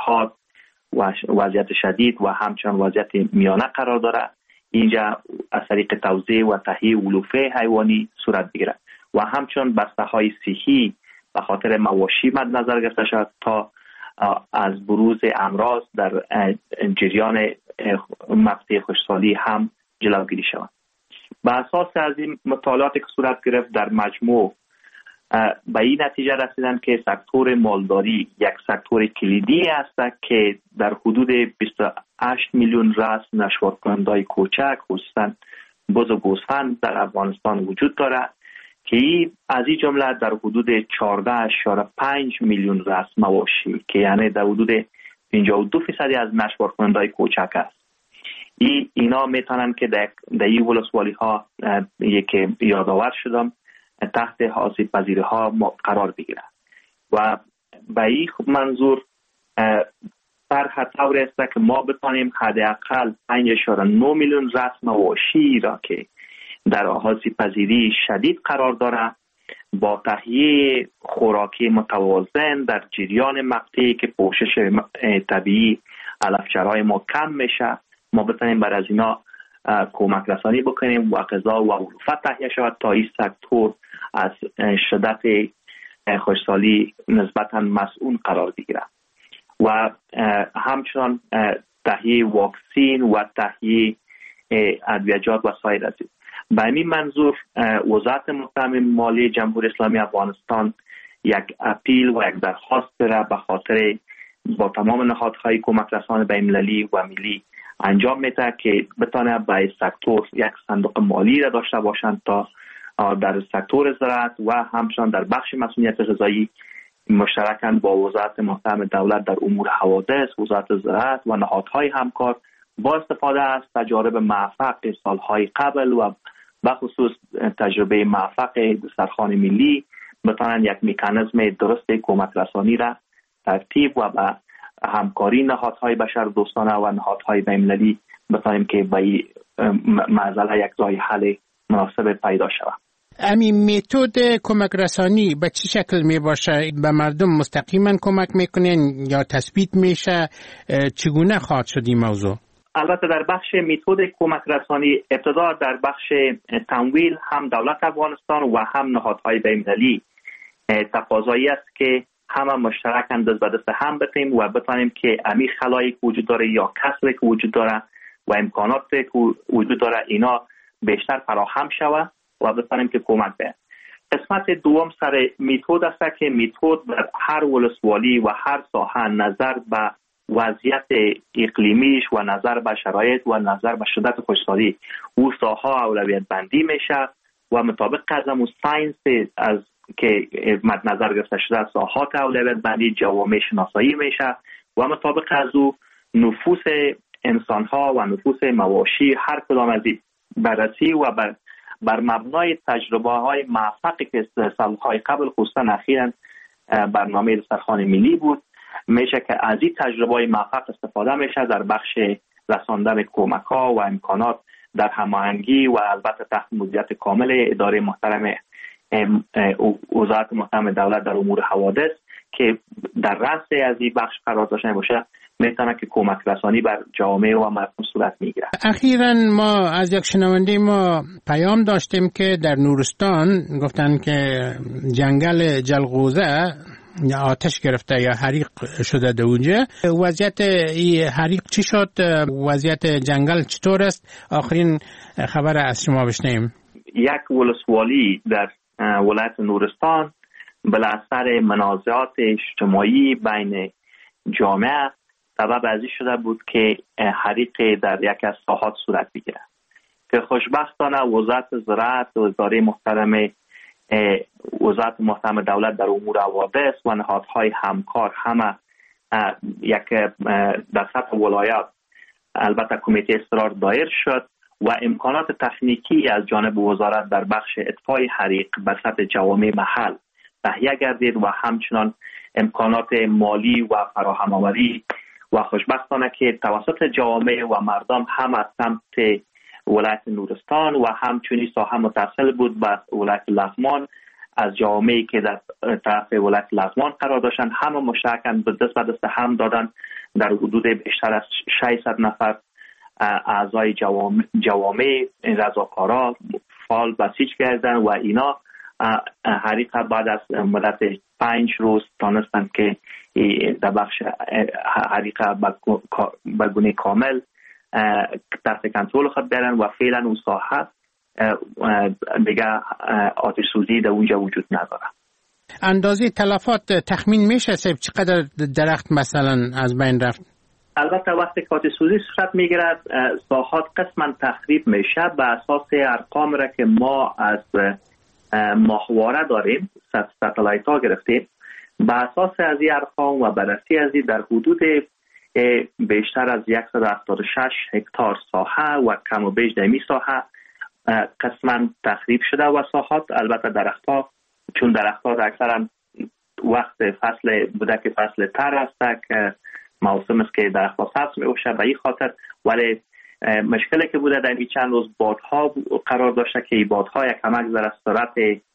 حاد و وضعیت شدید و همچنان وضعیت میانه قرار داره. اینجا از طریق توزیع و تهیه علوفه حیوانی صورت بگیره و همچنان بسته‌های صحی به خاطر مواشی مد نظر گرفته شد تا از بروز امراض در جریان مقطع خشکسالی هم جلوگیری شود. به اساس از این مطالعاتی که صورت گرفت در مجموع به این نتیجه رسیدن که سکتور مالداری یک سکتور کلیدی است که در حدود 28 میلیون راس نشوار کننده‌های کوچک خصوصا بز و گوسفند در افغانستان وجود دارد که از این جمله در حدود 14.5 میلیون راس مواشی که یعنی در حدود 52% از نشوار کننده‌های کوچک است. اینا میتونن که در این ولسوالی ها که یادآور شدم تحت آسیب پذیری ها قرار بگیرن و به این منظور طرح طور است که ما بتانیم حداقل 5.9 میلیون راس مواشی را که در آسیب پذیری شدید قرار دارند با تهیه خوراکی متوازن در جریان مقطعی که پوشش طبیعی علفچرهای ما کم میشه، ما بتانیم بر از اینا کمک رسانی بکنیم و غذا و علوفه تهیه شود تا این سکتور از شدت خشکسالی نسبتاً مسئول قرار بگیره و همچنان تهیه واکسین و تهیه ادویه‌جات و سایر از این. به این منظور وزارت محترم مالی جمهوری اسلامی افغانستان یک اپیل و یک درخواست را به خاطر با تمام نهادهای کمک رسانی بین‌المللی و ملی انجام میده که بتانه به سکتور یک صندوق مالی را داشته باشند تا در سکتور زراعت و همچنان در بخش مسئولیت غذایی مشترکاً با وزارت محترم دولت در امور حوادث، وزارت زراعت و نهادهای همکار با استفاده از تجارب موفق سالهای قبل و بخصوص تجربه موفق دسترخوان ملی بتانند یک مکانیزم درست کمک رسانی را ترتیب و به همکاری نهادهای بشر دوستانه و نهادهای بین‌المللی بتانیم که به این معضله یک راه حل مناسب پیدا شود. همین متد کمک رسانی به چه شکل می باشه؟ به مردم مستقیما کمک میکنین یا تثبیت میشه؟ چگونه خواهد شد این موضوع؟ البته در بخش متد کمک رسانی ابتدا در بخش تمویل هم دولت افغانستان و هم نهادهای بین‌المللی تقاضایی است که همه مشترکاً دست به دست هم بتیم و بتانیم که امی خلایی که وجود داره یا کسری که وجود داره و امکانات که وجود داره اینا بیشتر فراهم شود و بتانیم که کمک بده. قسمت دوم سر متد است که متد در هر ولسوالی و هر ساحه نظر به وضعیت اقلیمیش و نظر به شرایط و نظر به شدت خشکسالی او ساحه اولویت بندی میشه و مطابق از همون ساینس از که مد نظر گرفته شده از ساحات اولویت بندی جوامع شناسایی میشه و مطابق از او نفوس انسان ها و نفوس مواشی هر کدام از این بررسی و بر مبنای تجربه های موفقی که سالهای قبل خصوصا اخیراً برنامه دسترخوان ملی بود میشه که از این تجربه های موفق استفاده میشه در بخش رساندن کمک ها و امکانات در هماهنگی و البته تحت مدیریت کامل اداره محترم وزارت محترم دولت در امور حوادث که در رأس از این بخش قرار داشته باشه میتونه که کمک رسانی بر جامعه و مردم صورت میگیره. اخیراً ما از یک شنونده ما پیام داشتیم که در نورستان گفتن که جنگل جلغوزه آتش گرفته یا حریق شده در اونجا. وضعیت این حریق چی شد؟ وضعیت جنگل چطور است؟ آخرین خبر از شما بشنیم. یک ولسوالی در ولایت نورستان بلا اثر منازعات اجتماعی بین جامعه سبب ازی شده بود که حریق در یک از ساحات صورت بگیره که خوشبختانه وزارت زراعت و اداره محترم وزارت محترم دولت در امور حوادث و نهادهای همکار همه یک در سطح ولایت البته کمیته اصرار دایر شد و امکانات تکنیکی از جانب وزارت در بخش اطفای حریق به سطح جوامع محل تهیه گردید و همچنان امکانات مالی و فراهم آوری و خوشبختانه که توسط جوامع و مردم هم از سمت ولایت نورستان و همچنین ساحه متصل بود به ولایت لغمان از جوامعی که در طرف ولایت لغمان قرار داشتن همه مشترکاً به دست هم دادن در حدود بیشتر از 600 نفر اعضای جوامع رضاکارا فعال بسیج کردن و اینا حریق بعد از مدت 5 روز تانستند که در بخش حریق به گونه کامل تحت کنترل خود برن و فعلا اون ساحه دیگه آتش سوزی در اونجا وجود نداره. اندازه تلفات تخمین میشه چقدر درخت مثلا از بین رفت؟ البته وقتی که آتش سوزی صورت میگیرد ساحات قسما تخریب میشه به اساس ارقام را که ما از ماهواره داریم، ستلایت ها گرفتیم. به اساس از این ارقام و بررسی از این در حدود بیشتر از 176 هکتار ساحه و کم و بیش دمی ساحه قسما تخریب شده و ساحات البته درختها، چون درختها اکثرا وقت فصل بوده که فصل تر است که موسم است که درختها سبز میشه به این خاطر، ولی مشکلی که بوده در این چند روز بادها قرار داشته که این بادها یک کمک در سرعت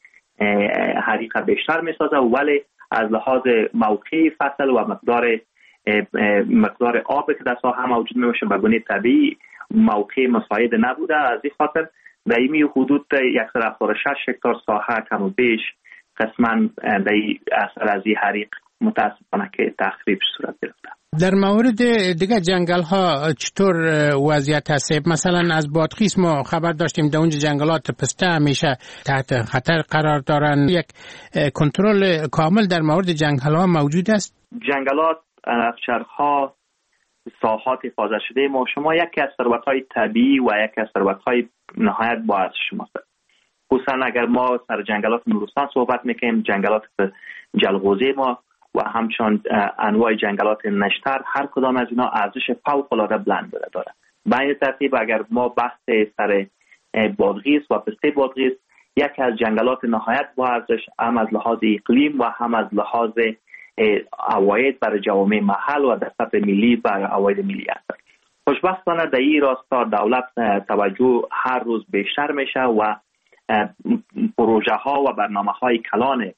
حریق بیشتر میسازه، ولی از لحاظ موقعی فصل و مقدار آب که در ساحه موجود میشه به گونه طبیعی موقع مساعد نبوده. از این خاطر در این حدود 176 هکتار ساحه کم و بیش قسما در اثر از این حریق متاسفانه که تخریب صورت گرفته. در مورد دیگه جنگل ها چطور وضعیت هست؟ مثلا از بادغیس ما خبر داشتیم در اونجا جنگلات پسته همیشه تحت خطر قرار دارن. یک کنترل کامل در مورد جنگل ها موجود است؟ جنگلات، انفچرها، ساحات حفاظت شده ما شما یکی از ثروت‌های طبیعی و یکی از ثروت‌های نهایت با ارزش شماست. خصوصا اگر ما سر جنگلات نورستان صحبت میکنیم، جنگلات جلغوزه ما و همچنان انواع جنگلات نشتر، هر کدام از اینا ارزش فوق‌العاده بلند داره. به این ترتیب اگر ما بحث سر بادغیس و پسته بادغیس، یکی از جنگلات نهایت با ارزش هم از لحاظ اقلیم و هم از لحاظ عواید برای جوامع محل و در سطح ملی برای عواید ملی است. خوشبختانه در این راستا دولت توجه هر روز بیشتر میشه و پروژه ها و برنامه های کلان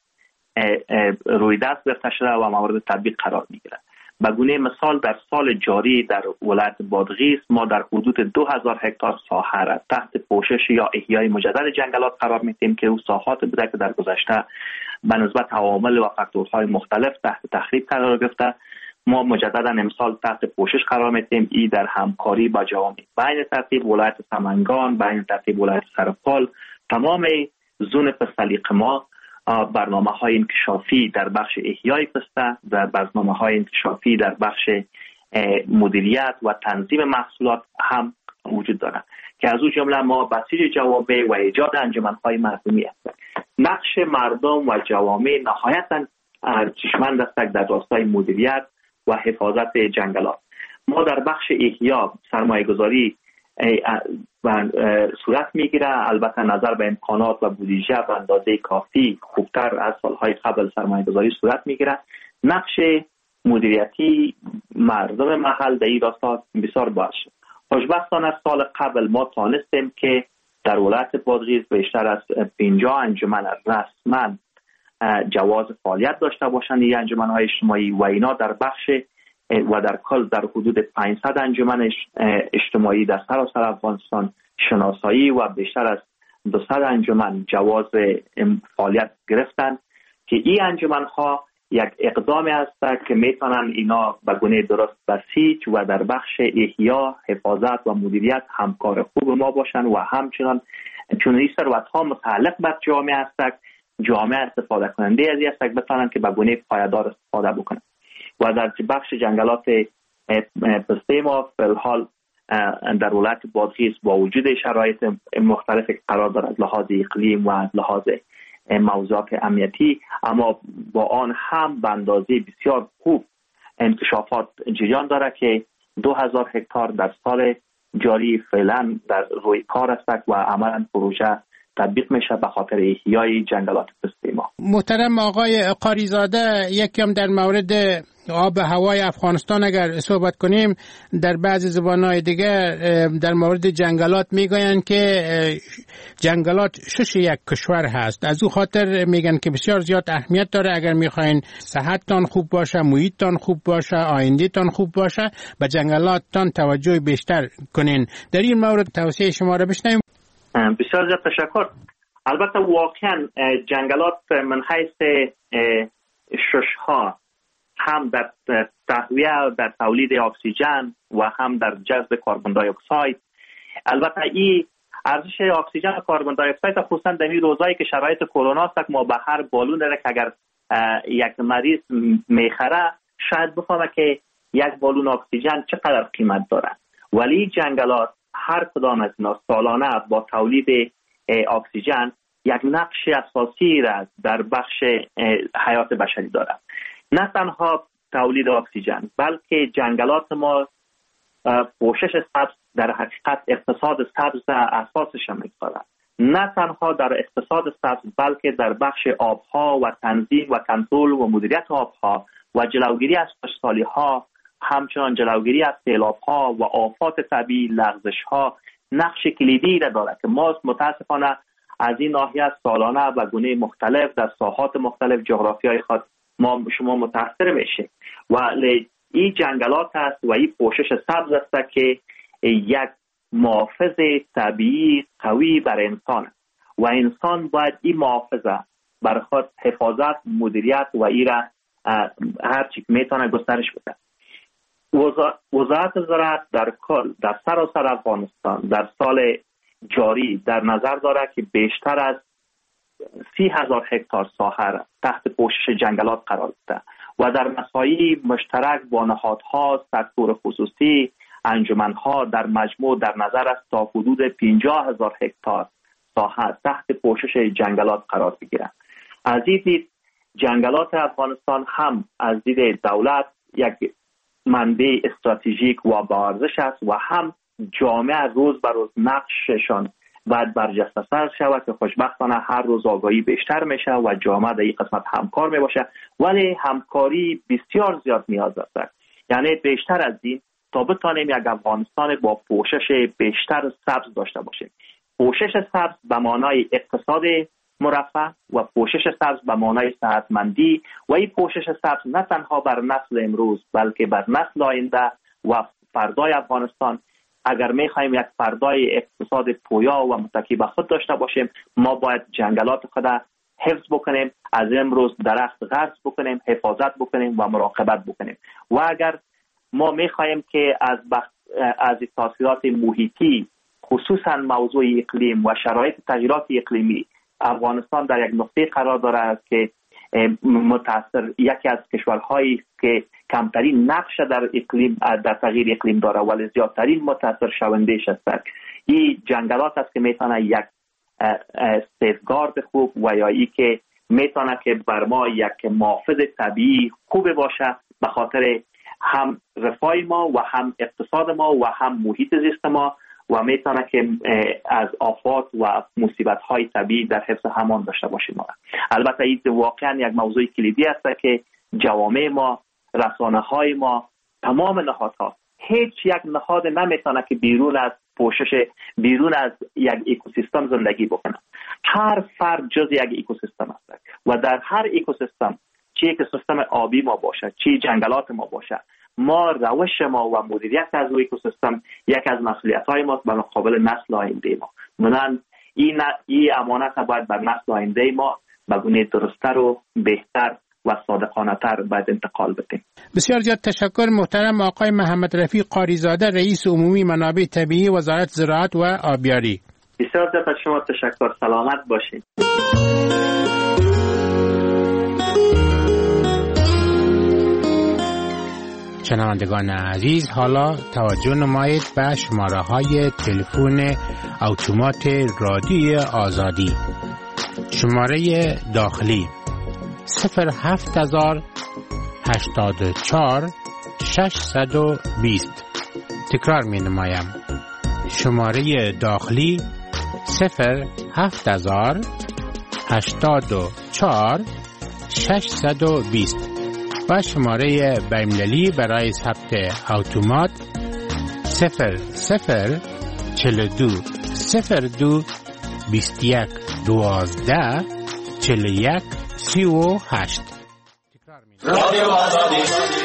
روی دست گرفته شده و مورد تطبیق قرار میگیره. به گونه مثال در سال جاری در ولایت بادغیس ما در حدود 2000 هکتار ساحه را تحت پوشش یا احیای مجدد جنگلات قرار میدیم که او ساحات بوده که در گذشته به نسبت عوامل و فاکتورهای مختلف تحت تخریب قرار گرفته. ما مجددا امسال تحت پوشش قرار میدیم، ای در همکاری با جوامع. به این ترتیب ولایت سمنگان، به این ترتیب ولایت سرپال، تمام زون پستالیق ما برنامه‌های انکشافی در بخش احیای پسته و برنامه‌های انکشافی در بخش مدیریت و تنظیم محصولات هم وجود دارد که از اون جمله ما بسیج جوامع و ایجاد انجمن‌های مردمی است. نقش مردم و جوامع نهایتاً ارزشمند است در راستای مدیریت و حفاظت جنگلات. ما در بخش احیا سرمایه‌گذاری صورت میگیره، البته نظر به امکانات و بودجه به اندازه کافی خوبتر از سالهای قبل سرمایه‌گذاری صورت میگیره. نقش مدیریتی مردم محل در این راستا بسیار باشه. خوشبختانه سال قبل ما توانستیم که در ولایت بادغیس بیشتر از 50 انجمن رسما جواز فعالیت داشته باشند، این انجمن‌های اجتماعی و اینا در بخش و در کل در حدود 500 انجمن اجتماعی در سراسر افغانستان شناسایی و بیشتر از 200 انجمن جواز فعالیت گرفتند که این انجمن‌ها یک اقدامی است که میتونن اینا به گونه درست بسیج و در بخش احیا، حفاظت و مدیریت همکار خوب ما باشند و همچنان چون این ثروت‌ها متعلق به جامعه است، جامعه استفاده کننده از این است بتونن که به گونه پایدار استفاده بکنن. و در بخش جنگلات پسته ما فی‌الحال در ولایت بادغیس با وجود شرایط مختلف قرار دارد از لحاظ اقلیم و از لحاظ موضوعات امنیتی، اما با آن هم به اندازه بسیار خوب انکشافات جریان دارد که 2000 هکتار در سال جاری فعلا در روی کار است و عملا پروژه تطبیق میشه به خاطر احیای جنگلات پسته ما. محترم آقای قاریزاده، یکم در مورد آب هوای افغانستان اگر صحبت کنیم، در بعضی زبانهای دیگه در مورد جنگلات میگوین که جنگلات شش یک کشور هست. از او خاطر میگن که بسیار زیاد اهمیت داره اگر میخواین صحتتان خوب باشه، محیطتان خوب باشه، آیندهتان خوب باشه، به جنگلاتتان توجه بیشتر کنین. در این مورد توصیه شما را بشنویم. بسیار زیاد تشکر. البته واقعا جنگلات من حیث ششها هم در تهویه در تولید اکسیژن و هم در جذب کربن دی اکساید، البته این ارزش اکسیژن و کربن دی اکساید خصوصا در این روزایی که شرایط کرونا است ما به هر بالون را که اگر یک مریض میخره شاید بفهمه که یک بالون اکسیژن چقدر قیمت داره، ولی جنگلات هر کدام از اینا سالانه با تولید اکسیژن یک نقش اساسی را در بخش حیات بشری دارد. نه تنها تولید اکسیژن بلکه جنگلات ما پوشش سبز در حقیقت اقتصاد سبز اساسش می‌گذارد. نه تنها در اقتصاد سبز بلکه در بخش آبها و تنظیم و کنترل و مدیریت آبها و جلوگیری از خشکسالی‌ها، همچنان جلوگیری از سیلاب‌ها و آفات طبیعی، لغزش‌ها نقش کلیدی را دارد که ما متاسفانه از این ناحیه سالانه و گونه مختلف در ساحات مختلف جغرافیای خود شما متاثر میشه و این جنگلات است و این پوشش سبز است که یک محافظ طبیعی قوی بر انسان است و انسان باید این محافظه بر خود حفاظت، مدیریت و این را هر چی میتونه گسترش بده. وزارت زراعت در سراسر افغانستان در سال جاری در نظر دارد که بیشتر از 30,000 هکتار ساحه تحت پوشش جنگلات قرار داده و در مساعی مشترک با نهادها، سکتور خصوصی، انجمنها در مجموع در نظر است تا حدود 50,000 هکتار ساحه تحت پوشش جنگلات قرار بگیرد. از این دید جنگلات افغانستان هم از دید دولت یک منبع استراتژیک و با ارزش است و هم جامعه روز به روز نقششان باید برجسته شود که خوشبختانه هر روز آگاهی بیشتر میشه و جامعه در این قسمت همکار میباشه، ولی همکاری بسیار زیاد نیاز است. یعنی بیشتر از این تا بتانیم یک افغانستان با پوشش بیشتر سبز داشته باشیم. پوشش سبز به معنای اقتصاد مرفه و پوشش سبز به معنای صحتمندی و این پوشش سبز نه تنها بر نسل امروز بلکه بر نسل آینده و فردای افغانستان. اگر می‌خوایم یک فردای اقتصاد پویا و متکی به خود داشته باشیم ما باید جنگلات خود حفظ بکنیم، از امروز درخت غرس بکنیم، حفاظت بکنیم و مراقبت بکنیم و اگر ما می‌خوایم که از تاثیرات محیطی خصوصا موضوع اقلیم و شرایط تغییرات اقلیمی افغانستان در یک نقطه قرار دارد که متأثر یکی از کشورهایی که کمترین نقش در اقلیم در تغییر اقلیم داره ولی زیادترین متأثر شوندهش است. این جنگلات است که میتونه یک سیفگارد خوب و یا ای که میتونه که بر ما یک محافظ طبیعی خوب باشه به خاطر هم رفاه ما و هم اقتصاد ما و هم محیط زیست ما و میتونه که از آفات و مصیبت‌های طبیعی در حفظ همان داشته باشیم. البته این واقعا یک موضوع کلیدی است که جوامع ما، رسانه‌های ما، تمام نهادها، هیچ یک نهاد نمیتونه که بیرون از پوشش، بیرون از یک اکوسیستم زندگی بکنه. هر فرد جز یک اکوسیستم است و در هر اکوسیستم چه اکوسیستم آبی ما باشه، چه جنگلات ما باشه، ما روش ما و مدیریت از اکوسیستم یک از مسئولیت‌های ماست به مقابل نسل آینده ما. منان این امانت باید بر نسل آینده ما به گونه درست‌تر و بهتر و صادقانه‌تر باید انتقال بدیم. بسیار زیاد تشکر محترم آقای محمد رفیق قاریزاده، رئیس عمومی منابع طبیعی وزارت زراعت و آبیاری. بسیار زیاد از شما تشکر. سلامت باشید. شنوندگان عزیز، حالا توجه نمایید به شماره‌های تلفن اتومات رادیوی آزادی. شماره داخلی 07084 620. تکرار می نمایم. شماره داخلی 07084 620. و شماره بین‌المللی برای ثبت اتومات 0042 02 21 12 41 38. رادیو آزادی